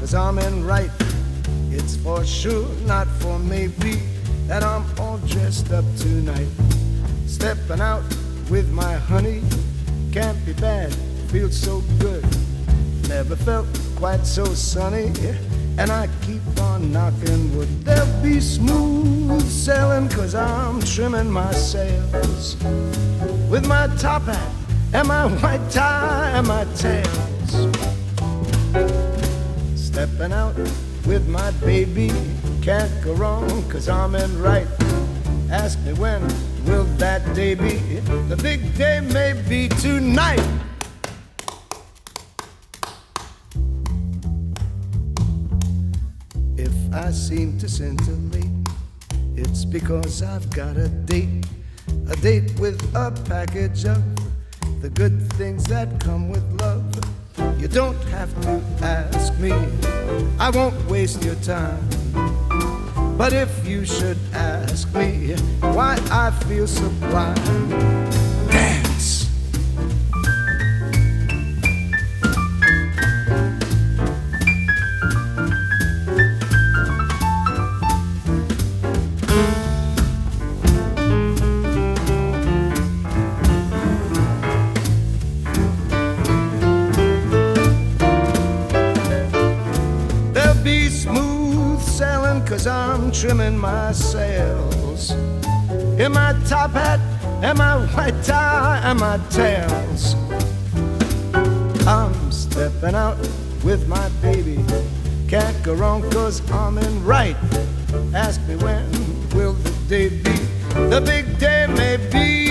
'cause I'm in right. It's for sure, not for maybe, that I'm all dressed up tonight. Stepping out with my honey, can't be bad, feels so good. Never felt quite so sunny, and I keep on knocking wood. There'll be smooth sailing, 'cause I'm trimming my sails with my top hat and my white tie and my tails. Stepping out with my baby, can't go wrong, 'cause I'm in right. Ask me when will that day be? The big day may be tonight. If I seem to scintillate, it's because I've got a date with a package of the good things that come with love. You don't have to ask me, I won't waste your time. But if you should ask me why I feel sublime, dance. There'll be smooth sailing, 'cause I'm trimming my sails in my top hat and my white tie and my tails. I'm stepping out with my baby, can't go wrong, 'cause I'm in right. Ask me when will the day be? The big day may be